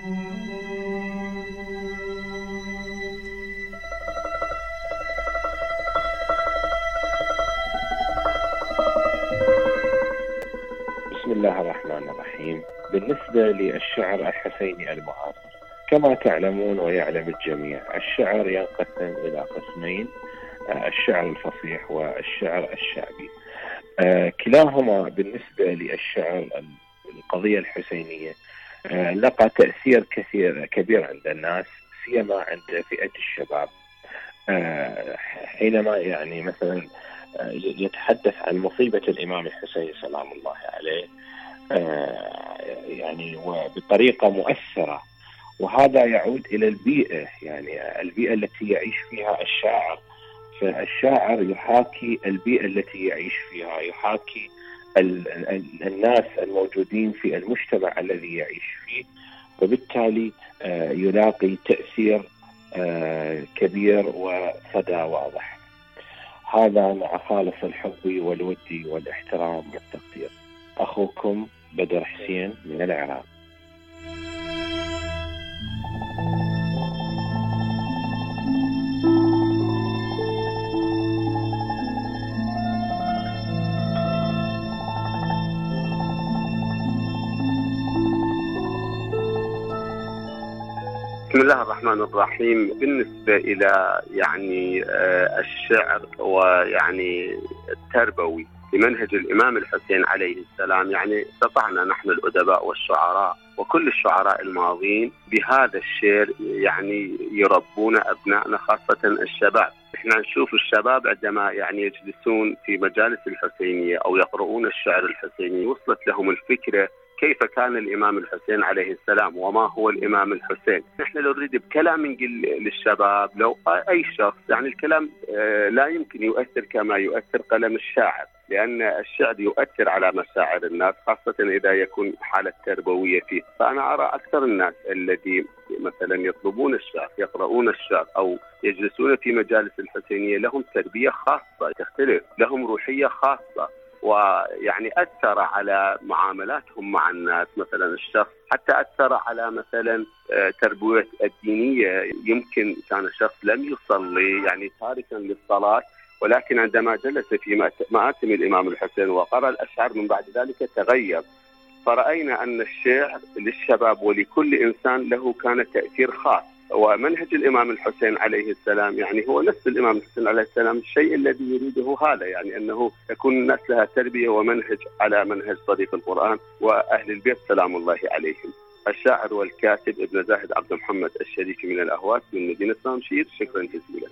بسم الله الرحمن الرحيم. بالنسبة للشعر الحسيني المعاصر، كما تعلمون ويعلم الجميع، الشعر ينقسم إلى قسمين: الشعر الفصيح والشعر الشعبي. كلاهما بالنسبة للشعر القضية الحسينية لقى تأثير كثير كبير عند الناس، سيما عند فئة الشباب. حينما يعني مثلا يتحدث عن مصيبة الإمام الحسين سلام الله عليه يعني وبطريقة مؤثرة، وهذا يعود إلى البيئة، يعني البيئة التي يعيش فيها الشاعر. فالشاعر يحاكي البيئة التي يعيش فيها، يحاكي الناس الموجودين في المجتمع الذي يعيش فيه، وبالتالي يلاقي تأثير كبير وصدى واضح. هذا مع خالص الحب والود والاحترام والتقدير. أخوكم بدر حسين من العراق. بسم الله الرحمن الرحيم. بالنسبة إلى يعني الشعر ويعني التربوي بمنهج الإمام الحسين عليه السلام، يعني استطعنا نحن الأدباء والشعراء وكل الشعراء الماضين بهذا الشعر يعني يربون أبنائنا خاصة الشباب. احنا نشوف الشباب عندما يعني يجلسون في مجالس الحسينية أو يقرؤون الشعر الحسيني وصلت لهم الفكرة كيف كان الإمام الحسين عليه السلام وما هو الإمام الحسين. نحن لو نريد بكلام نقول للشباب لو أي شخص، يعني الكلام لا يمكن يؤثر كما يؤثر قلم الشاعر، لأن الشعر يؤثر على مشاعر الناس خاصة إذا يكون حالة تربوية فيه. فأنا أرى أكثر الناس الذي مثلا يطلبون الشعر، يقرؤون الشعر أو يجلسون في مجالس الحسينية لهم تربية خاصة تختلف، لهم روحية خاصة، ويعني أثر على معاملاتهم مع الناس. مثلا الشخص حتى أثر على مثلا تربية الدينية. يمكن كان الشخص لم يصلي يعني تاركا للصلاة، ولكن عندما جلس في مآتم الإمام الحسين وقرأ الأشعار من بعد ذلك تغير. فرأينا أن الشعر للشباب ولكل إنسان له كان تأثير خاص. ومنهج الإمام الحسين عليه السلام يعني هو نفس الإمام الحسين عليه السلام، الشيء الذي يريده هذا، يعني أنه يكون الناس لها تربية ومنهج على منهج طريق القرآن وأهل البيت سلام الله عليهم. الشاعر والكاتب ابن زاهد عبد محمد الشريكي من الأهواز من مدينة رامشير. شكرا جزيلا.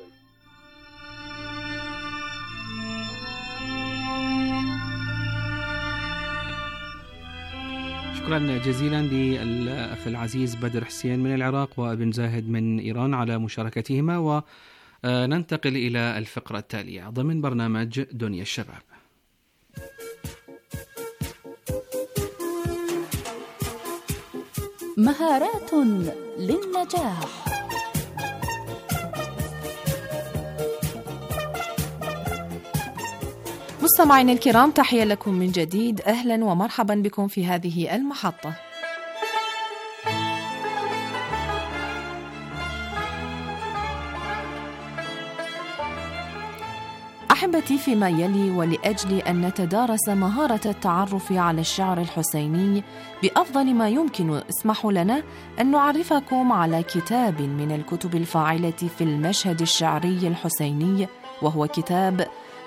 شكرا جزيلا للأخ العزيز بدر حسين من العراق وابن زاهد من إيران على مشاركتهما. وننتقل إلى الفقرة التالية ضمن برنامج دنيا الشباب. مهارات للنجاح. مستمعينا الكرام، تحية لكم من جديد، أهلا ومرحبا بكم في هذه المحطة. أحبتي، فيما يلي ولأجل أن نتدارس مهارة التعرف على الشعر الحسيني بأفضل ما يمكن، اسمحوا لنا أن نعرفكم على كتاب من الكتب الفاعلة في المشهد الشعري الحسيني، وهو كتاب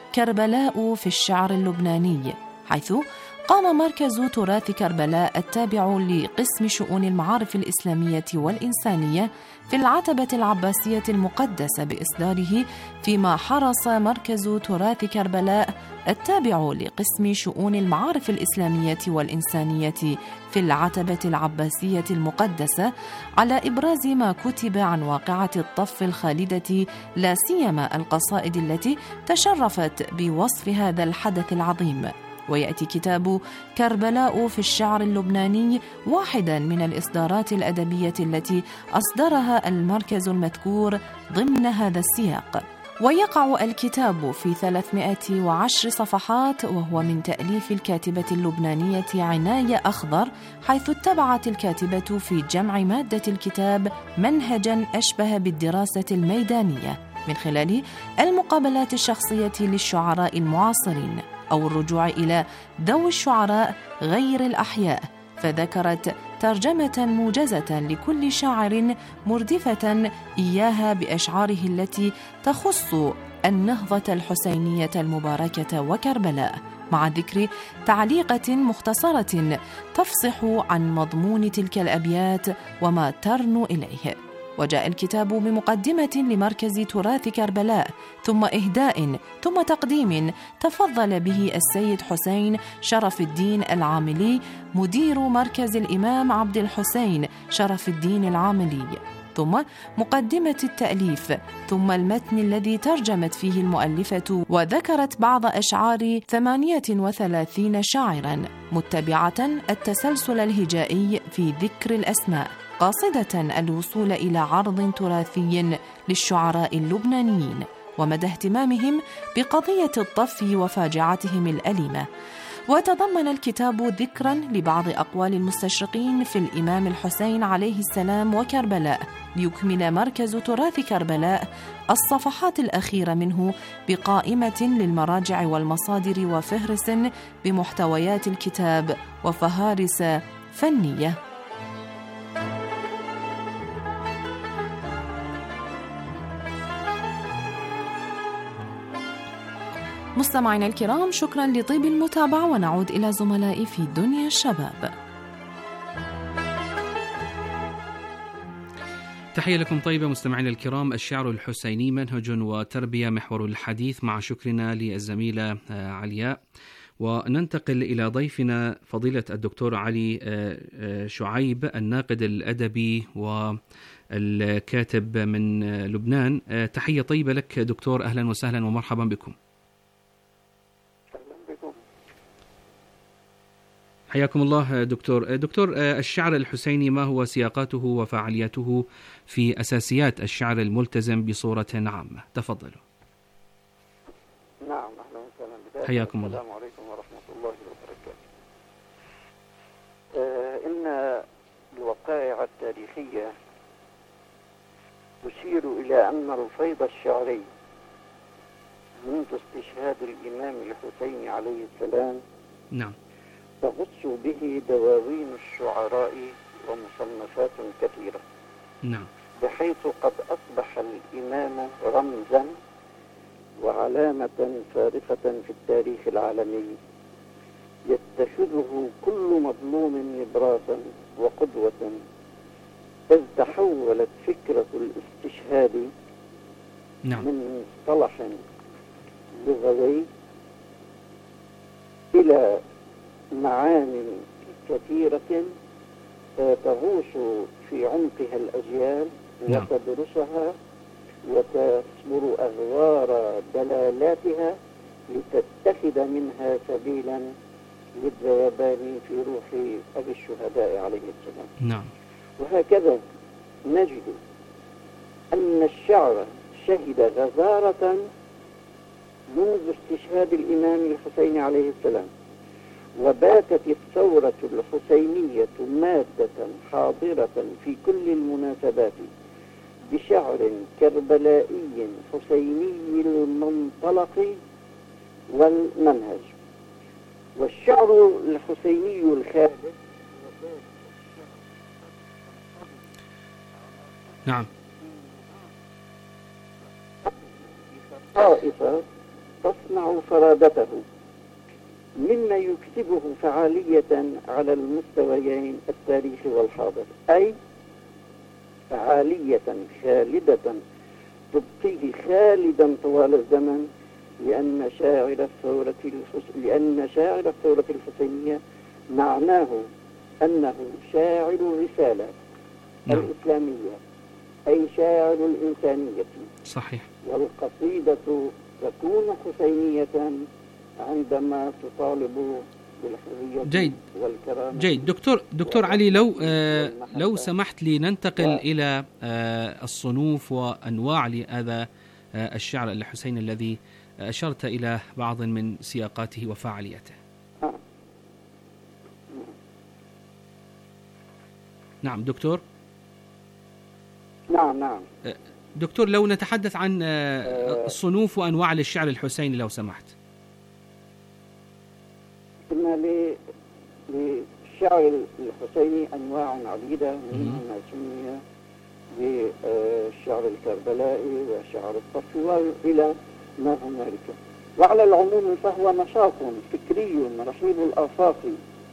كربلاء في الشعر اللبناني، حيث قام مركز تراث كربلاء التابع لقسم شؤون المعارف الإسلامية والإنسانية في العتبة العباسية المقدسة بإصداره، فيما حرص مركز تراث كربلاء التابع لقسم شؤون المعارف الإسلامية والإنسانية في العتبة العباسية المقدسة على إبراز ما كتب عن واقعة الطف الخالدة، لا سيما القصائد التي تشرفت بوصف هذا الحدث العظيم. ويأتي كتاب كربلاء في الشعر اللبناني واحدا من الإصدارات الأدبية التي أصدرها المركز المذكور ضمن هذا السياق. ويقع الكتاب في ثلاثمائة وعشر صفحات، وهو من تأليف الكاتبة اللبنانية عناية أخضر، حيث اتبعت الكاتبة في جمع مادة الكتاب منهجا أشبه بالدراسة الميدانية من خلال المقابلات الشخصية للشعراء المعاصرين أو الرجوع إلى ذوي الشعراء غير الأحياء، فذكرت ترجمة موجزة لكل شاعر مردفة إياها بأشعاره التي تخص النهضة الحسينية المباركة وكربلاء، مع ذكر تعليقة مختصرة تفصح عن مضمون تلك الأبيات وما ترنو إليه. وجاء الكتاب بمقدمة لمركز تراث كربلاء، ثم إهداء، ثم تقديم تفضل به السيد حسين شرف الدين العاملي مدير مركز الإمام عبد الحسين شرف الدين العاملي، ثم مقدمة التأليف، ثم المتن الذي ترجمت فيه المؤلفة وذكرت بعض أشعار ثمانية وثلاثين شاعراً، متبعة التسلسل الهجائي في ذكر الأسماء، قاصدة الوصول إلى عرض تراثي للشعراء اللبنانيين ومدى اهتمامهم بقضية الطف وفاجعتهم الأليمة. وتضمن الكتاب ذكرا لبعض أقوال المستشرقين في الإمام الحسين عليه السلام وكربلاء، ليكمل مركز تراث كربلاء الصفحات الأخيرة منه بقائمة للمراجع والمصادر وفهرس بمحتويات الكتاب وفهارس فنية. مستمعينا الكرام، شكرا لطيب المتابعة، ونعود إلى زملائي في دنيا الشباب. تحية لكم طيبة مستمعينا الكرام. الشعر الحسيني منهج وتربية محور الحديث، مع شكرنا للزميلة علياء. وننتقل إلى ضيفنا فضيلة الدكتور علي شعيب، الناقد الأدبي والكاتب من لبنان. تحية طيبة لك دكتور، أهلا وسهلا ومرحبا بكم. حياكم الله دكتور. دكتور، الشعر الحسيني ما هو سياقاته وفعالياته في أساسيات الشعر الملتزم بصورة عامة؟ تفضلوا. نعم، أهلا وسهلا. حياكم الله. السلام عليكم ورحمة الله وبركاته. آه إن الوقائع التاريخية تشير إلى أن الفيض الشعري منذ استشهاد الإمام الحسين عليه السلام نعم تغص به دواوين الشعراء ومصنفات كثيرة. نعم بحيث قد أصبح الإمام رمزا وعلامة فارقة في التاريخ العالمي يتخذه كل مظلوم نبراسا وقدوة، إذ تحولت فكرة الاستشهاد نعم. من مصطلح لغوي إلى معاني كثيرة تغوص في عمقها الأجيال نعم. وتدرسها وتصبر أغوار دلالاتها لتتخذ منها سبيلا للذوبان في روح أبي الشهداء عليه السلام. نعم. وهكذا نجد أن الشعر شهد غزارة منذ استشهاد الإمام الحسين عليه السلام، وباتت الثورة الحسينية مادة حاضرة في كل المناسبات بشعر كربلائي حسيني المنطلق والمنهج. والشعر الحسيني الخالد نعم طائفة تصنع فرادته، مما يكسبه فعالية على المستويين التاريخي والحاضر، أي فعالية خالدة تبقيه خالدا طوال الزمن، لأن شاعر الثورة الحس... لأن شاعر الثورة الحسينية معناه أنه شاعر الرسالة نعم. الإسلامية، أي شاعر الإنسانية. صحيح. والقصيدة تكون حسينية عندما تطالب بالحرية جيد. والكرامة. جيد دكتور دكتور علي، لو آه لو سمحت لي ننتقل و... إلى آه الصنوف وأنواع لهذا آه الشعر الحسيني الذي أشرت إلى بعض من سياقاته وفاعليته. آه. نعم دكتور. نعم نعم دكتور، لو نتحدث عن الصنوف وأنواع للشعر الحسيني لو سمحت. قلنا للشعر الحسيني أنواع عديدة، منها ما سمي بالشعر الكربلائي وشعر الصفي وإلى ما هنالك. وعلى العموم فهو نشاط فكري رحيب الآفاق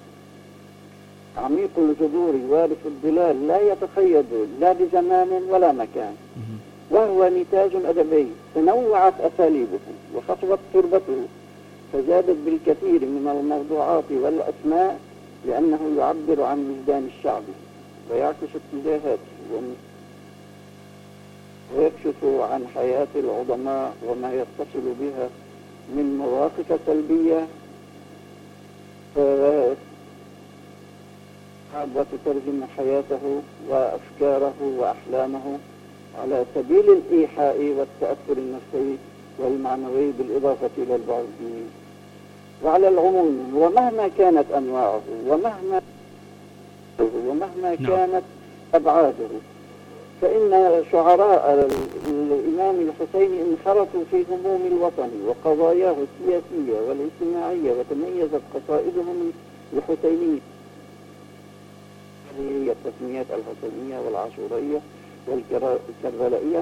عميق الجذور وارث الظلال، لا يتقيد لا بزمان ولا مكان، وهو نتاج أدبي تنوعت أساليبه وخطوت تربته، فزادت بالكثير من الموضوعات والأسماء، لأنه يعبر عن وجدان الشعب ويعكس اتجاهاته ويكشف عن حياة العظماء وما يتصل بها من مواقف سلبية وتترجم حياته وأفكاره وأحلامه على سبيل الإيحاء والتأثر النفسي والمعنوي بالإضافة إلى البعد الديني. وعلى العموم ومهما كانت أنواعه ومهما ومهما كانت أبعاده، فإن شعراء الإمام الحسيني انخرطوا في هموم الوطن وقضاياه السياسية والاجتماعية، وتميزت قصائدهم الحسينية هي التسميات الحسينية والعاشورية والكربلائية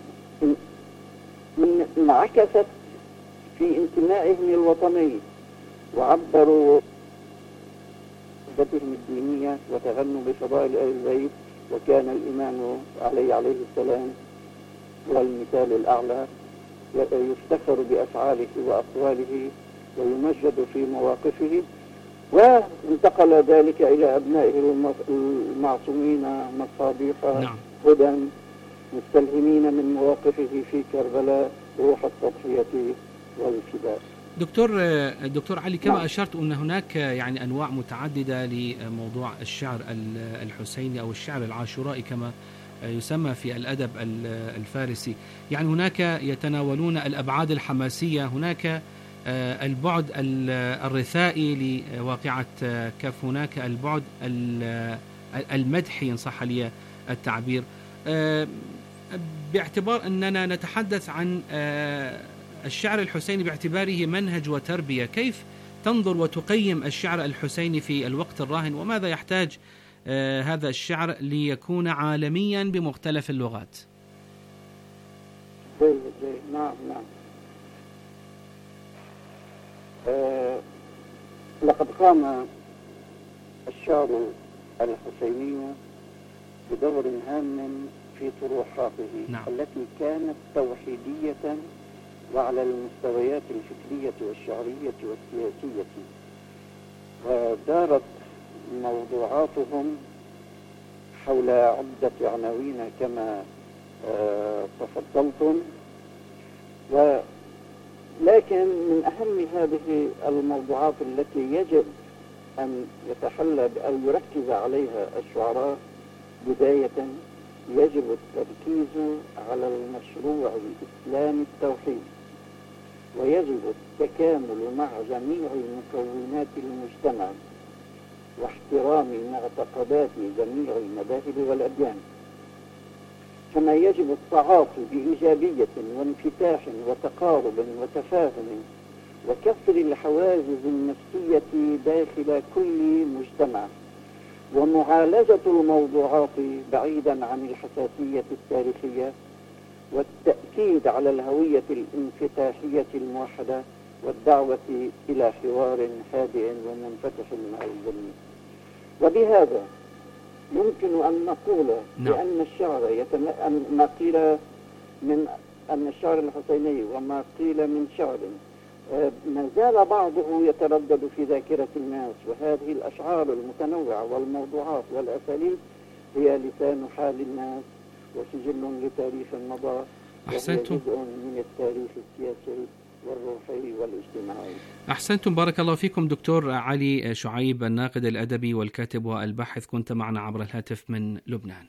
من انعكست في انتمائهم الوطني، وعبروا عقيدتهم الدينية وتغنوا بفضائل آل البيت، وكان الإمام علي عليه السلام هو المثال الأعلى، يفتخر بأفعاله وأقواله ويمجد في مواقفه. وانتقل ذلك إلى أبنائه المعصومين مصابيح نعم. هدى مستلهمين من مواقفه في كربلاء روح التضحية والفداء. دكتور دكتور علي، كما نعم. أشرت أن هناك يعني أنواع متعددة لموضوع الشعر الحسيني أو الشعر العاشورائي كما يسمى في الأدب الفارسي. يعني هناك يتناولون الأبعاد الحماسية، هناك البعد الرثائي لواقعة كف، هناك البعد المدحي إن صح لي التعبير. باعتبار أننا نتحدث عن الشعر الحسيني باعتباره منهج وتربية، كيف تنظر وتقيم الشعر الحسيني في الوقت الراهن، وماذا يحتاج آه هذا الشعر ليكون عالميا بمختلف اللغات؟ جيد جيد نعم نعم. آه لقد قام الشعر الحسيني بدور هام في طروحاته نعم. التي كانت توحيدية وعلى المستويات الفكرية والشعرية والسياسية، ودارت موضوعاتهم حول عدة عناوين كما آه تفضلتم، ولكن من أهم هذه الموضوعات التي يجب أن يتحلى أو يركز عليها الشعراء بداية يجب التركيز على المشروع الإسلامي التوحيد، ويجب التكامل مع جميع مكونات المجتمع واحترام معتقدات جميع المذاهب والأديان، كما يجب التعاطي بإيجابية وانفتاح وتقارب وتفاهم وكسر الحواجز النفسية داخل كل مجتمع، ومعالجة الموضوعات بعيدا عن الحساسية التاريخية، والتأكيد على الهوية الانفتاحية الموحدة والدعوة إلى حوار هادئ ومنفتح مع الجميع. وبهذا يمكن أن نقول بأن الشعر يتم... ما قيل من أن الشعر الحسيني وما قيل من شعر ما زال بعضه يتردد في ذاكرة الناس، وهذه الأشعار المتنوعة والموضوعات والأساليب هي لسان حال الناس وسجل لتاريخ مضى، أحسنتم. جزء من التاريخ السياسي والروحي والاجتماعي. أحسنتم، بارك الله فيكم. دكتور علي شعيب الناقد الأدبي والكاتب والباحث، كنت معنا عبر الهاتف من لبنان.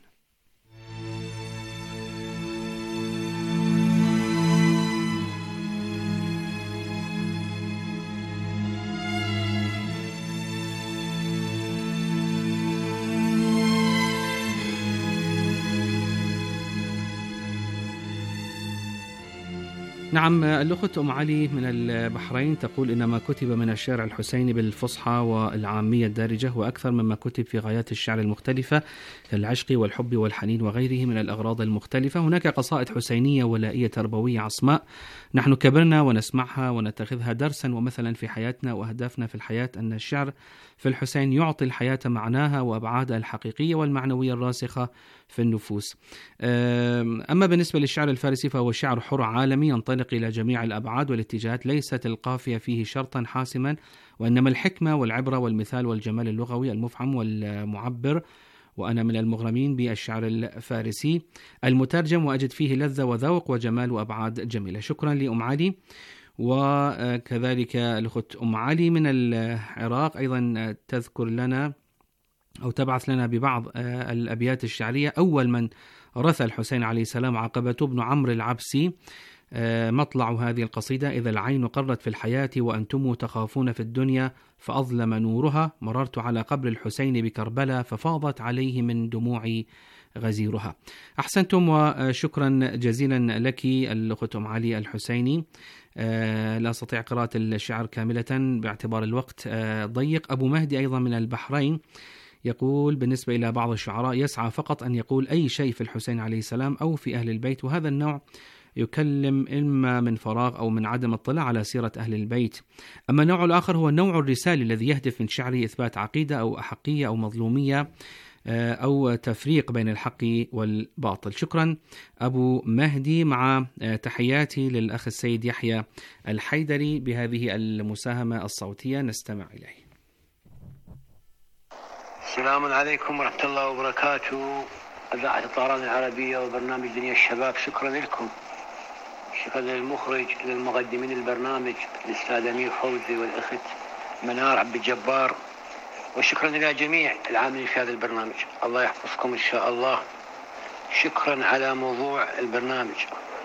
نعم، الأخت أم علي من البحرين تقول إن ما كتب من الشعر الحسيني بالفصحى والعامية الدارجة وأكثر مما كتب في غايات الشعر المختلفة كالعشق والحب والحنين وغيره من الأغراض المختلفة. هناك قصائد حسينية ولائية تربوية عصماء نحن كبرنا ونسمعها ونتخذها درسا ومثلا في حياتنا وأهدافنا في الحياة، أن الشعر في الحسين يعطي الحياة معناها وأبعادها الحقيقية والمعنوية الراسخة في النفوس. أما بالنسبة للشعر الفارسي فهو شعر حر عالمي ينطلق إلى جميع الأبعاد والاتجاهات، ليست القافية فيه شرطا حاسما، وإنما الحكمة والعبرة والمثال والجمال اللغوي المفعم والمعبر. وأنا من المغرمين بالشعر الفارسي المترجم، وأجد فيه لذة وذوق وجمال وأبعاد جميلة. شكرا لأم علي. وكذلك الأخت أم علي من العراق أيضا تذكر لنا أو تبعث لنا ببعض الأبيات الشعرية. أول من رثى الحسين عليه السلام عقبته بن عمرو العبسي. مطلع هذه القصيدة: إذا العين قرت في الحياة وأنتم تخافون في الدنيا فأظلم نورها، مررت على قبر الحسين بكربلاء ففاضت عليه من دموعي غزيرها. أحسنتم وشكرا جزيلا لك الأخت أم علي الحسيني. لا أستطيع قراءة الشعر كاملة باعتبار الوقت ضيق. أبو مهدي أيضا من البحرين يقول: بالنسبة إلى بعض الشعراء يسعى فقط أن يقول أي شيء في الحسين عليه السلام أو في أهل البيت، وهذا النوع يكلم إما من فراغ أو من عدم اطلاع على سيرة أهل البيت. أما النوع الآخر هو النوع الرسالي الذي يهدف من شعره إثبات عقيدة أو أحقية أو مظلومية أو تفريق بين الحق والباطل. شكرا أبو مهدي، مع تحياتي للأخ السيد يحيى الحيدري بهذه المساهمة الصوتية، نستمع إليه. السلام عليكم ورحمة الله وبركاته، إذاعة الطهران العربية وبرنامج دنيا الشباب. شكرا لكم، شكرا للمخرج، للمقدمين البرنامج الأستاذ أمير فوزي والأخت منار عبد الجبار، وشكرا إلى جميع العاملين في هذا البرنامج. الله يحفظكم إن شاء الله. شكرا على موضوع البرنامج.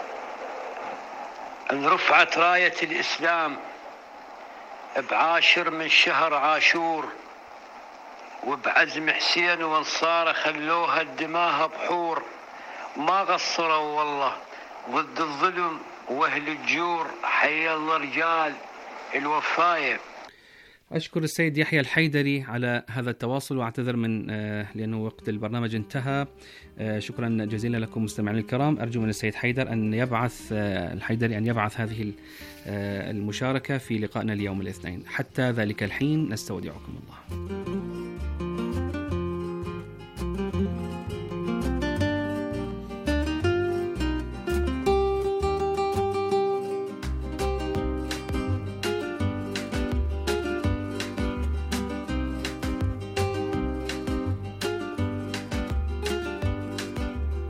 أن رفعت راية الإسلام بعاشر من شهر عاشور، وبعزم حسين وانصاره خلوها الدماها بحور، ما قصروا والله ضد الظلم واهل الجور، حي الله رجال الوفايه. أشكر السيد يحيى الحيدري على هذا التواصل، وأعتذر من لأنه وقت البرنامج انتهى. شكرا جزيلا لكم مستمعين الكرام. أرجو من السيد حيدر أن يبعث الحيدري أن يبعث هذه المشاركة في لقائنا اليوم الاثنين. حتى ذلك الحين نستودعكم الله.